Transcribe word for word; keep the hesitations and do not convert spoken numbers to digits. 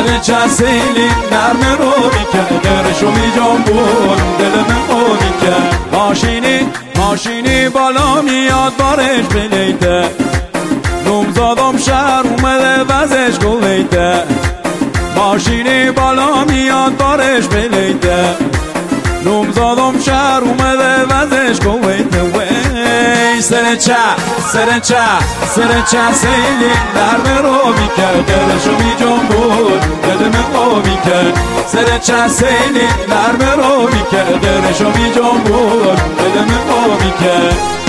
سر چه سیلی نرم رو میکرد گرشو می جنبون دلم رو میکرد ماشینی ماشینی بالا میاد بارش بلیته نومزادم شهر اومده وزش گلیته ماشینی بالا میاد بارش بلیته نومزادم شهر اومده وزش گلیته وی سر چه سر چه سر چه سیلی نرم رو میکرد دلشو می جنبون دلم رو میکرد سر چه سیلی نرم رو میکرد دلشو می جنبون دلم رو میکرد